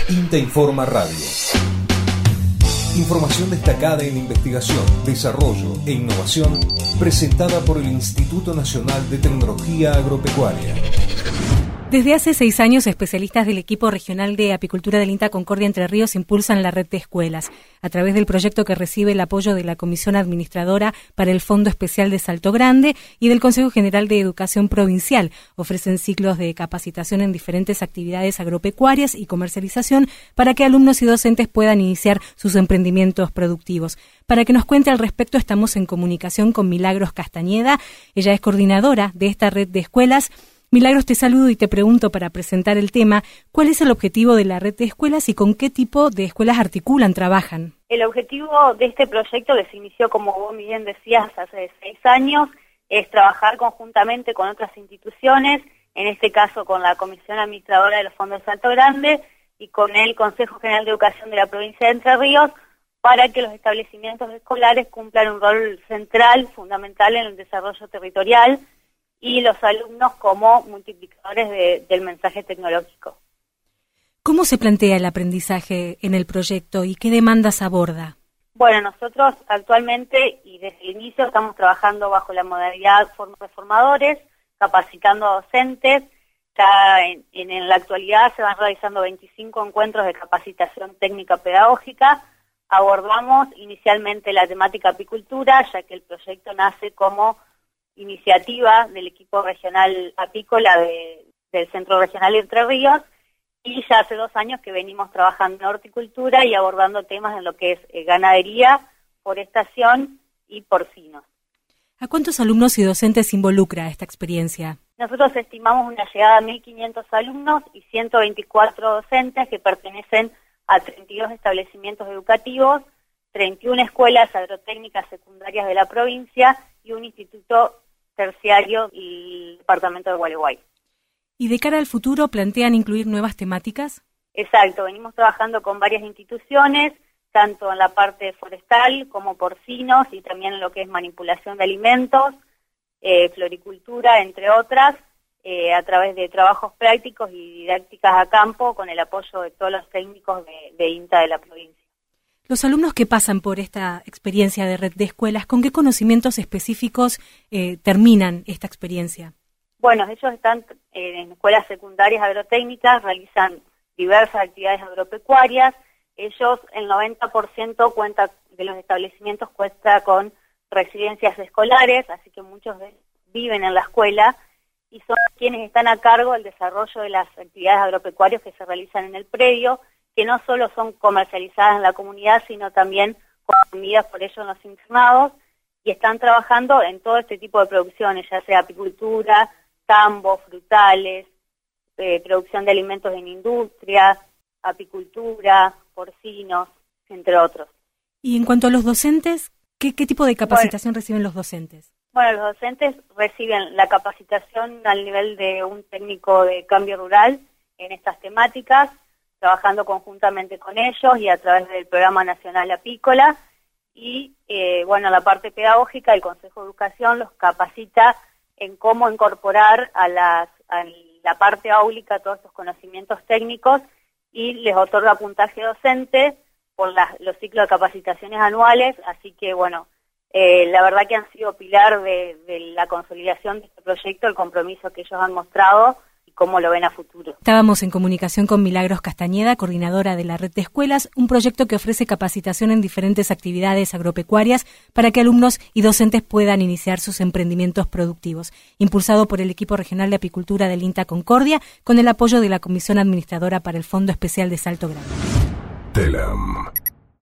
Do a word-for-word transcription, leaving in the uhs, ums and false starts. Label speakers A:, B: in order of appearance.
A: INTA Informa Radio. Información destacada en investigación, desarrollo e innovación presentada por el Instituto Nacional de Tecnología Agropecuaria.
B: Desde hace seis años, especialistas del equipo regional de apicultura del INTA Concordia Entre Ríos impulsan la red de escuelas. A través del proyecto que recibe el apoyo de la Comisión Administradora para el Fondo Especial de Salto Grande y del Consejo General de Educación Provincial, ofrecen ciclos de capacitación en diferentes actividades agropecuarias y comercialización para que alumnos y docentes puedan iniciar sus emprendimientos productivos. Para que nos cuente al respecto, estamos en comunicación con Milagros Castañeda. Ella es coordinadora de esta red de escuelas. Milagros, te saludo y te pregunto, para presentar el tema, ¿cuál es el objetivo de la red de escuelas y con qué tipo de escuelas articulan, trabajan?
C: El objetivo de este proyecto, que se inició, como vos bien decías, hace seis años, es trabajar conjuntamente con otras instituciones, en este caso con la Comisión Administradora de los Fondos de Salto Grande y con el Consejo General de Educación de la provincia de Entre Ríos, para que los establecimientos escolares cumplan un rol central, fundamental en el desarrollo territorial, y los alumnos como multiplicadores de, del mensaje tecnológico.
B: ¿Cómo se plantea el aprendizaje en el proyecto y qué demandas aborda?
C: Bueno, nosotros actualmente y desde el inicio estamos trabajando bajo la modalidad de formadores, capacitando a docentes. Ya en, en, en la actualidad se van realizando veinticinco encuentros de capacitación técnica pedagógica. Abordamos inicialmente la temática apicultura, ya que el proyecto nace como iniciativa del equipo regional apícola de, del Centro Regional Entre Ríos, y ya hace dos años que venimos trabajando en horticultura y abordando temas en lo que es eh, ganadería, forestación y porcinos.
B: ¿A cuántos alumnos y docentes involucra esta experiencia?
C: Nosotros estimamos una llegada a mil quinientos alumnos y ciento veinticuatro docentes que pertenecen a treinta y dos establecimientos educativos, treinta y una escuelas agrotécnicas secundarias de la provincia y un instituto terciario y el departamento de Gualeguay.
B: ¿Y de cara al futuro plantean incluir nuevas temáticas?
C: Exacto, venimos trabajando con varias instituciones, tanto en la parte forestal como porcinos y también en lo que es manipulación de alimentos, eh, floricultura, entre otras, eh, a través de trabajos prácticos y didácticas a campo con el apoyo de todos los técnicos de, de INTA de la provincia.
B: Los alumnos que pasan por esta experiencia de red de escuelas, ¿con qué conocimientos específicos eh, terminan esta experiencia? Bueno,
C: ellos están eh, en escuelas secundarias agrotécnicas, realizan diversas actividades agropecuarias. Ellos, el noventa por ciento cuenta, de los establecimientos cuenta con residencias escolares, así que muchos de ellos viven en la escuela y son quienes están a cargo del desarrollo de las actividades agropecuarias que se realizan en el predio, que no solo son comercializadas en la comunidad, sino también consumidas por ellos en los internados, y están trabajando en todo este tipo de producciones, ya sea apicultura, tambo, frutales, eh, producción de alimentos en industria, apicultura, porcinos, entre otros.
B: Y en cuanto a los docentes, ¿qué, qué tipo de capacitación bueno, reciben los docentes?
C: Bueno, los docentes reciben la capacitación al nivel de un técnico de cambio rural en estas temáticas, trabajando conjuntamente con ellos y a través del Programa Nacional Apícola, y eh, bueno, la parte pedagógica, el Consejo de Educación los capacita en cómo incorporar a, las, a la parte áulica todos estos conocimientos técnicos y les otorga puntaje docente por las, los ciclos de capacitaciones anuales, así que bueno, eh, la verdad que han sido pilar de, de la consolidación de este proyecto, el compromiso que ellos han mostrado cómo lo ven a futuro.
B: Estábamos en comunicación con Milagros Castañeda, coordinadora de la red de escuelas, un proyecto que ofrece capacitación en diferentes actividades agropecuarias para que alumnos y docentes puedan iniciar sus emprendimientos productivos, impulsado por el equipo regional de apicultura del INTA Concordia, con el apoyo de la Comisión Administradora para el Fondo Especial de Salto Grande.
A: Telam.